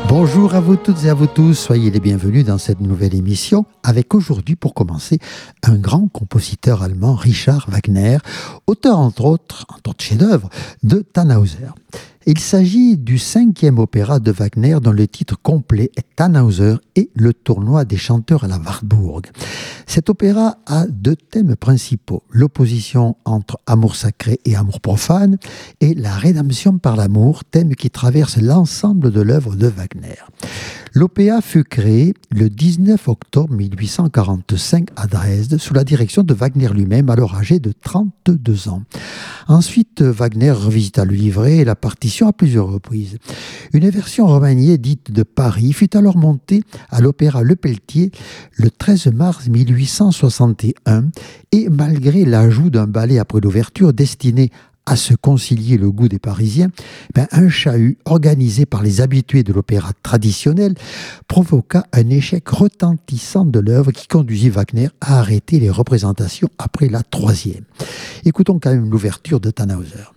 Bonjour à vous toutes et à vous tous, soyez les bienvenus dans cette nouvelle émission avec aujourd'hui pour commencer un grand compositeur allemand, Richard Wagner, auteur entre autres chefs-d'œuvre de Tannhäuser. Il s'agit du 5e opéra de Wagner dont le titre complet est Tannhäuser et le tournoi des chanteurs à la Wartburg. Cet opéra a deux thèmes principaux, l'opposition entre amour sacré et amour profane et la rédemption par l'amour, thème qui traverse l'ensemble de l'œuvre de Wagner. L'OPA fut créé le 19 octobre 1845 à Dresde sous la direction de Wagner lui-même, alors âgé de 32 ans. Ensuite, Wagner revisita le livret et la partition à plusieurs reprises. Une version remaniée dite de Paris fut alors montée à l'Opéra Le Pelletier le 13 mars 1861 et malgré l'ajout d'un ballet après l'ouverture destiné à se concilier le goût des Parisiens, un chahut organisé par les habitués de l'opéra traditionnel provoqua un échec retentissant de l'œuvre qui conduisit Wagner à arrêter les représentations après la 3e. Écoutons quand même l'ouverture de Tannhäuser.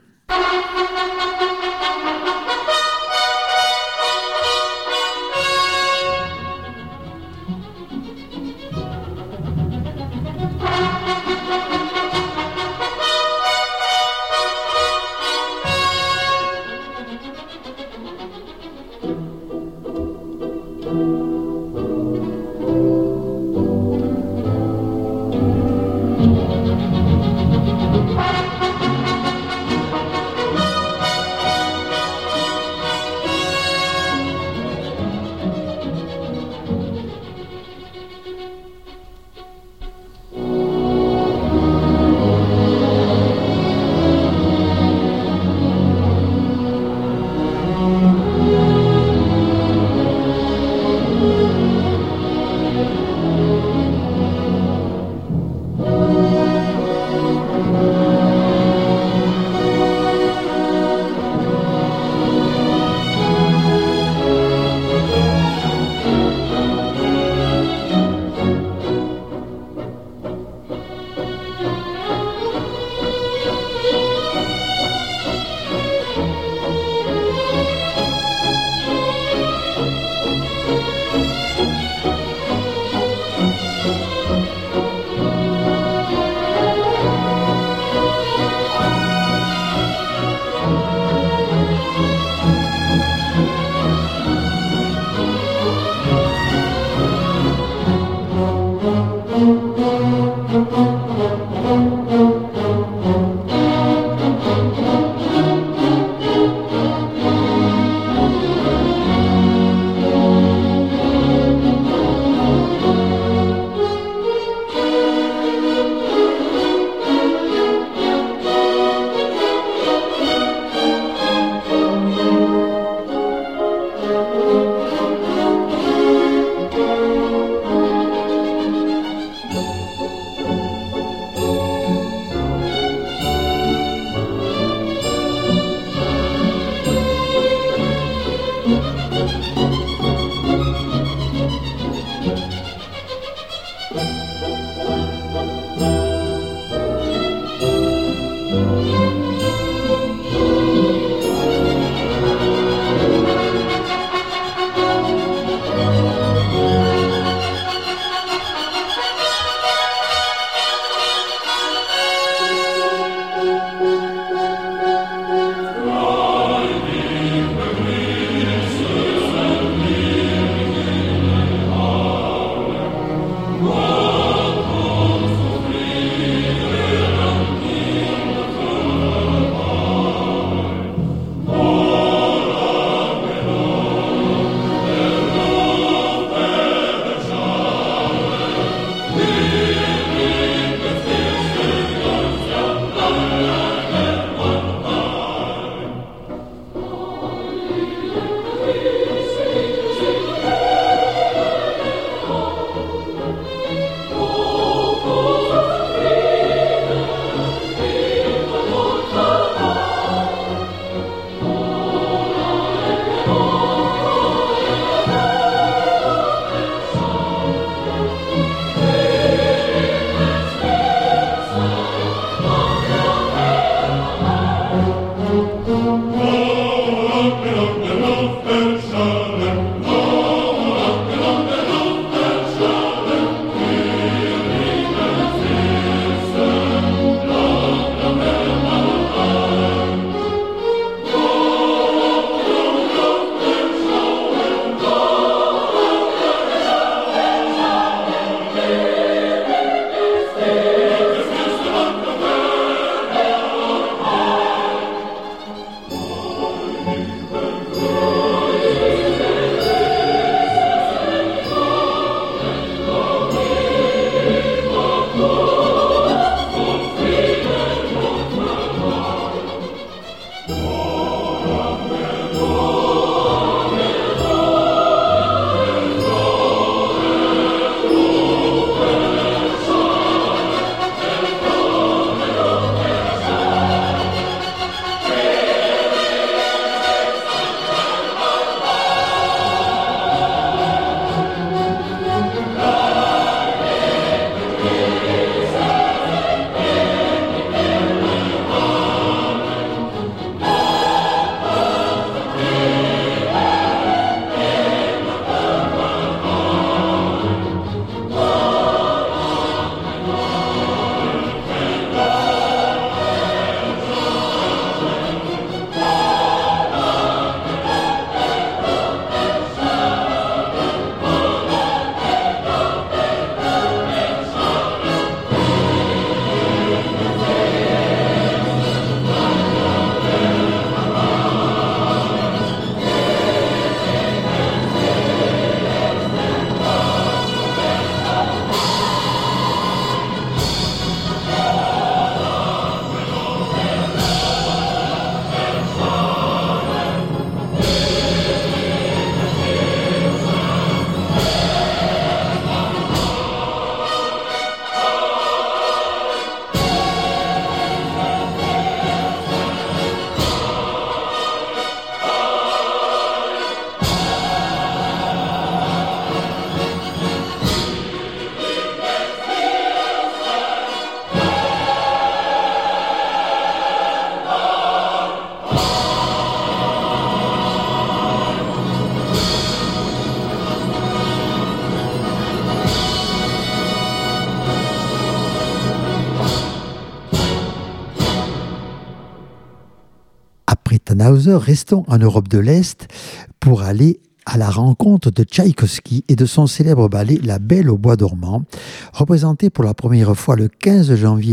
Tannhäuser, restons en Europe de l'Est pour aller à la rencontre de Tchaïkovski et de son célèbre ballet La Belle au bois dormant, représenté pour la première fois le 15 janvier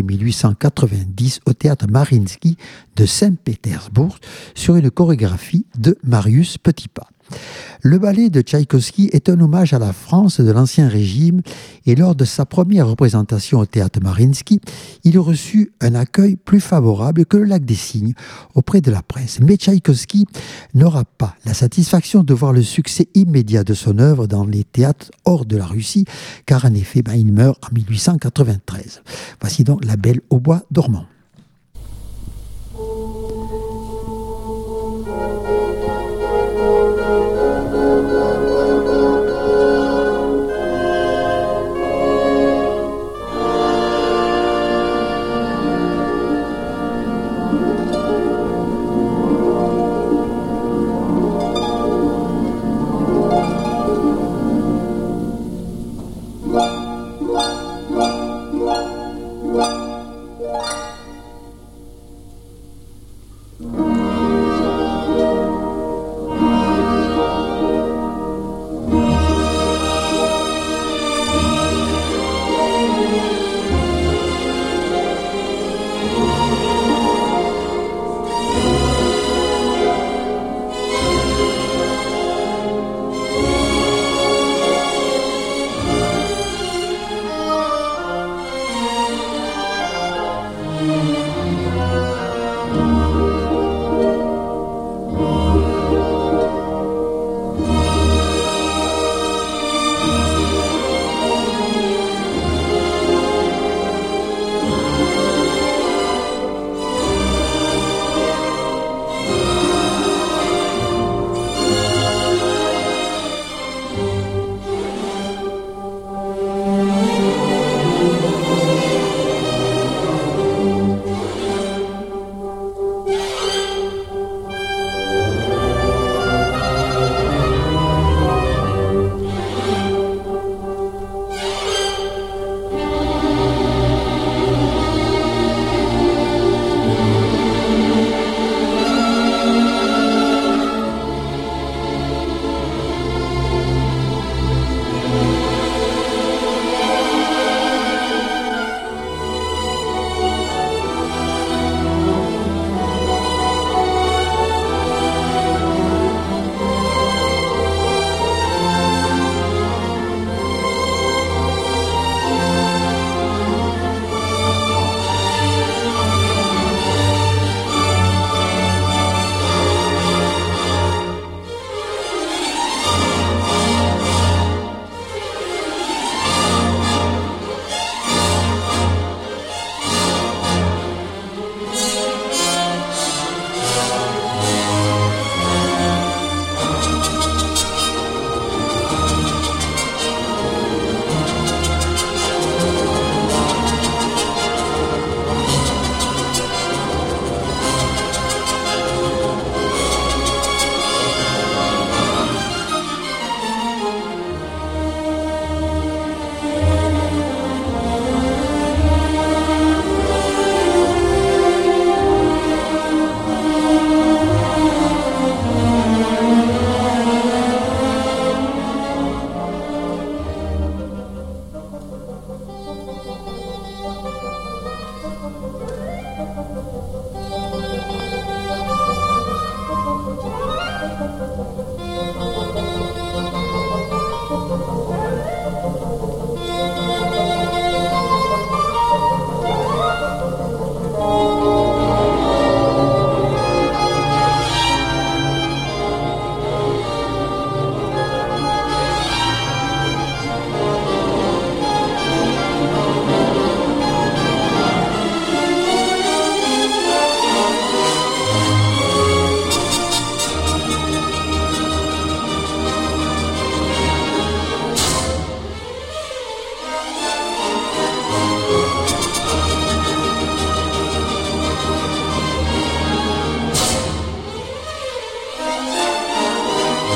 1890 au théâtre Mariinsky de Saint-Pétersbourg sur une chorégraphie de Marius Petipa. Le ballet de Tchaïkovski est un hommage à la France de l'Ancien Régime et lors de sa première représentation au théâtre Mariinsky, il reçut un accueil plus favorable que le Lac des Cygnes auprès de la presse. Mais Tchaïkovski n'aura pas la satisfaction de voir le succès immédiat de son œuvre dans les théâtres hors de la Russie, car en effet, il meurt en 1893. Voici donc La Belle au bois dormant.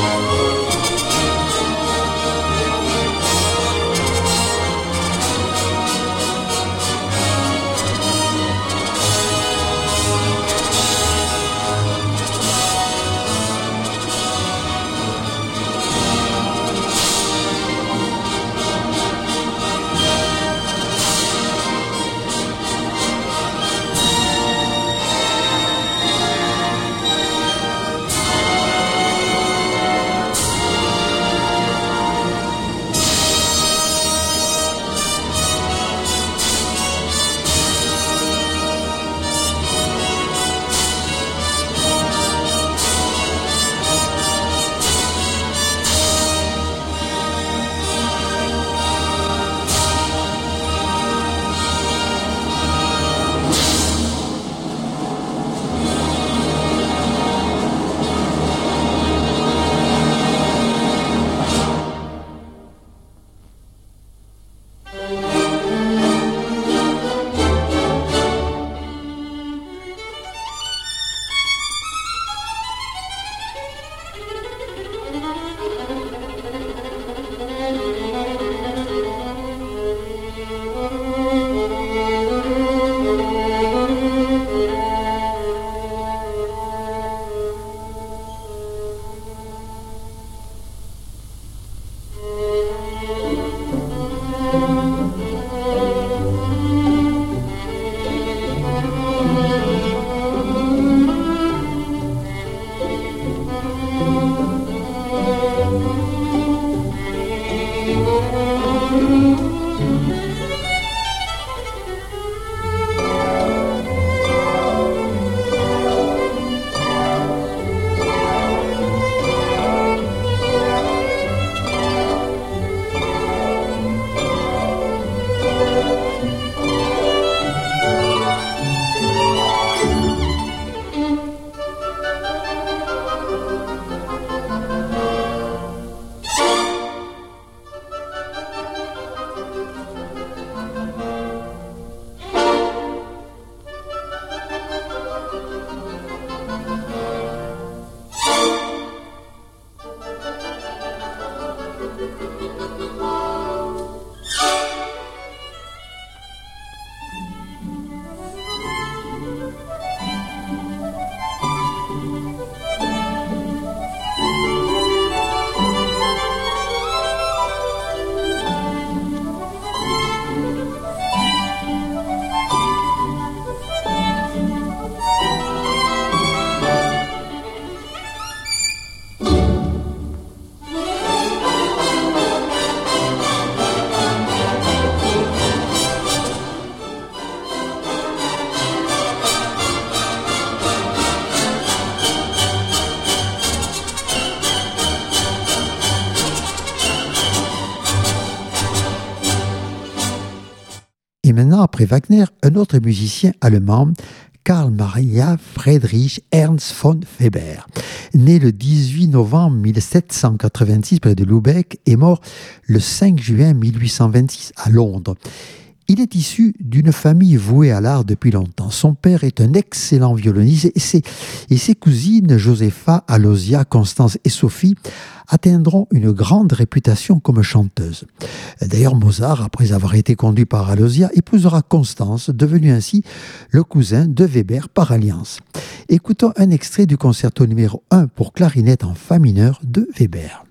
Et maintenant, après Wagner, un autre musicien allemand, Karl Maria Friedrich Ernst von Weber, né le 18 novembre 1786 près de Lübeck et mort le 5 juin 1826 à Londres. Il est issu d'une famille vouée à l'art depuis longtemps. Son père est un excellent violoniste et ses cousines Josepha, Alosia, Constance et Sophie atteindront une grande réputation comme chanteuses. D'ailleurs, Mozart, après avoir été conduit par Alosia, épousera Constance, devenu ainsi le cousin de Weber par alliance. Écoutons un extrait du concerto numéro 1 pour clarinette en fa mineur de Weber.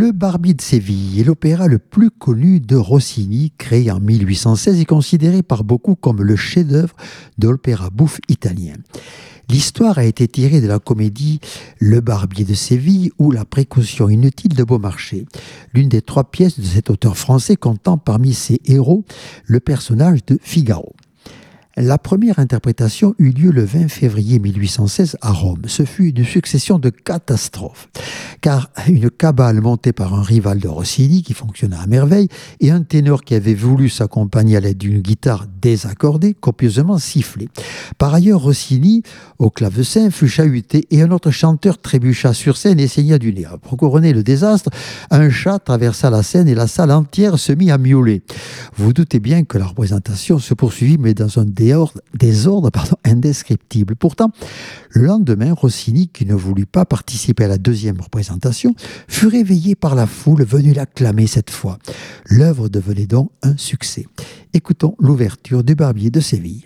Le Barbier de Séville est l'opéra le plus connu de Rossini, créé en 1816 et considéré par beaucoup comme le chef-d'œuvre de l'opéra bouffe italien. L'histoire a été tirée de la comédie Le Barbier de Séville ou La précaution inutile de Beaumarchais, l'une des 3 pièces de cet auteur français comptant parmi ses héros le personnage de Figaro. La première interprétation eut lieu le 20 février 1816 à Rome. Ce fut une succession de catastrophes, car une cabale montée par un rival de Rossini qui fonctionna à merveille et un ténor qui avait voulu s'accompagner à l'aide d'une guitare désaccordée, copieusement sifflée. Par ailleurs, Rossini, au clavecin, fut chahuté et un autre chanteur trébucha sur scène et saigna du nez. Pour couronner le désastre, un chat traversa la scène et la salle entière se mit à miauler. Vous doutez bien que la représentation se poursuivit, mais dans un désordre indescriptible. Pourtant, le lendemain, Rossini, qui ne voulut pas participer à la deuxième représentation, fut réveillé par la foule venue l'acclamer cette fois. L'œuvre devenait donc un succès. Écoutons l'ouverture du Barbier de Séville.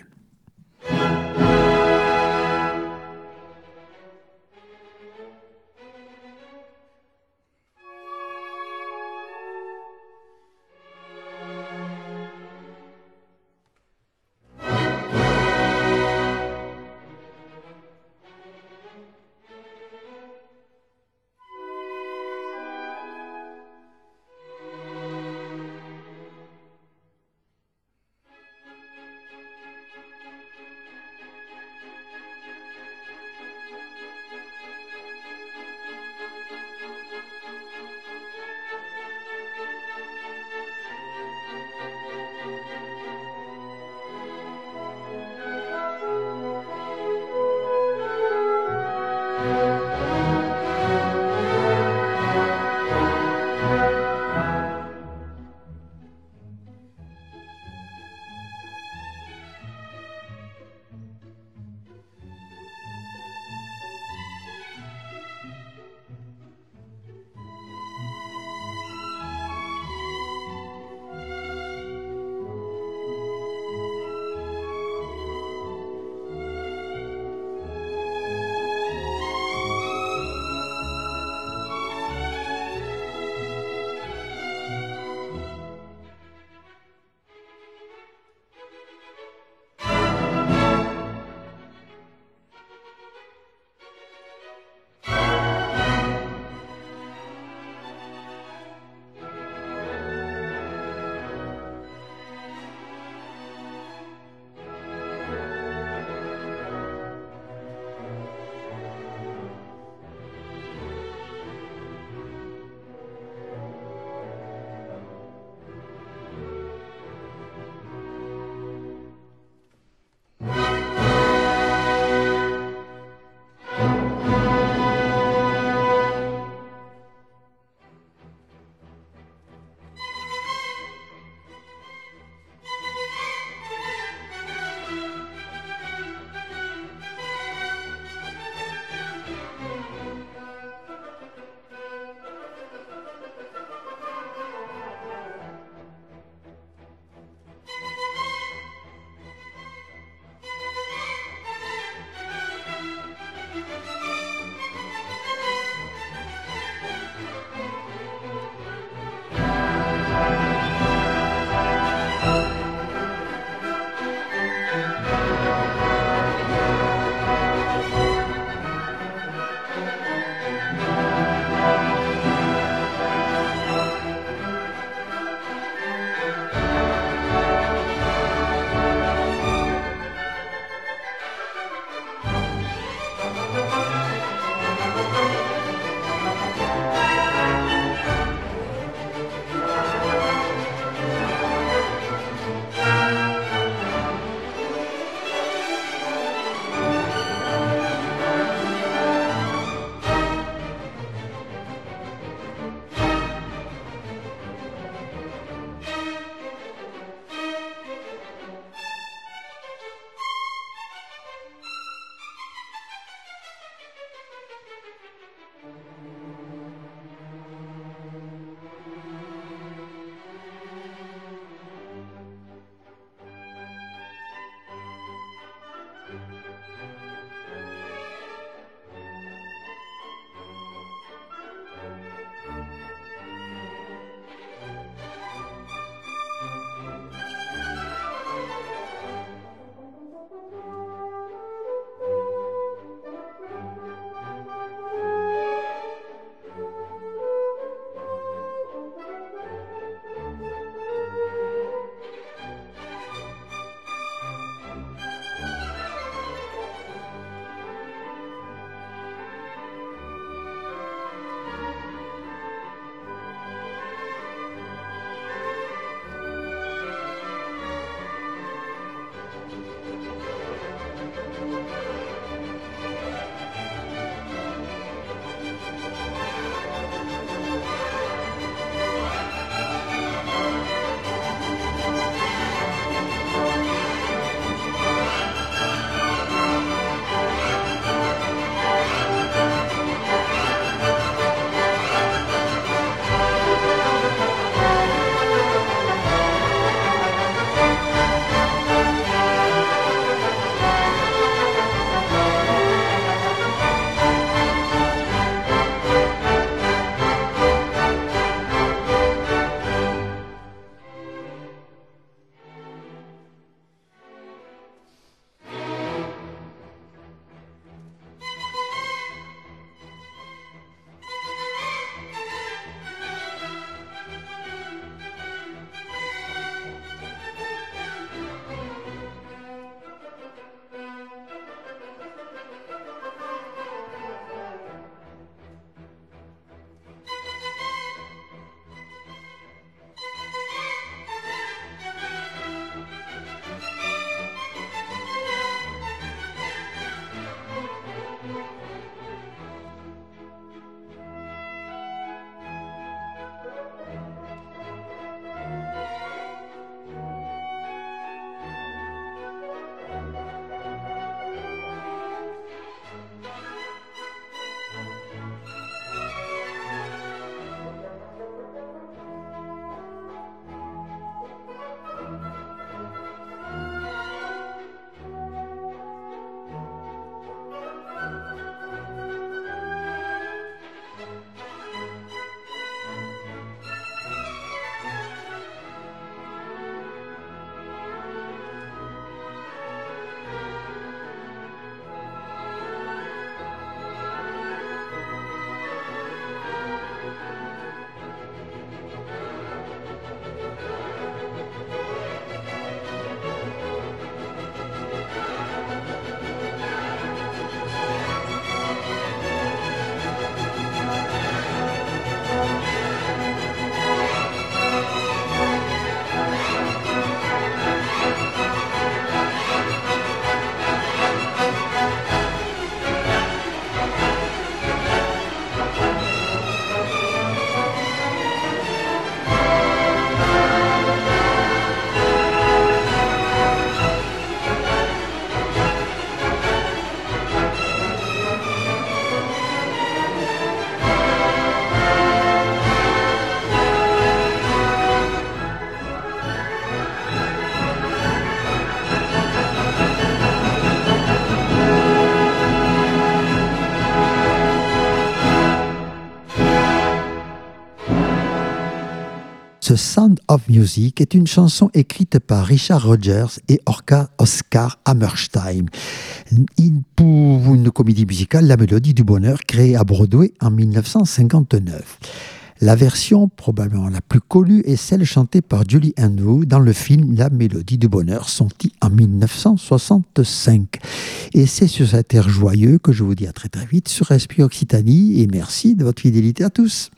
The Sound of Music est une chanson écrite par Richard Rodgers et Oscar Hammerstein. Pour une comédie musicale, La Mélodie du Bonheur, créée à Broadway en 1959. La version probablement la plus connue est celle chantée par Julie Andrews dans le film La Mélodie du Bonheur, sorti en 1965. Et c'est sur cet air joyeux que je vous dis à très très vite sur Esprit Occitanie et merci de votre fidélité à tous.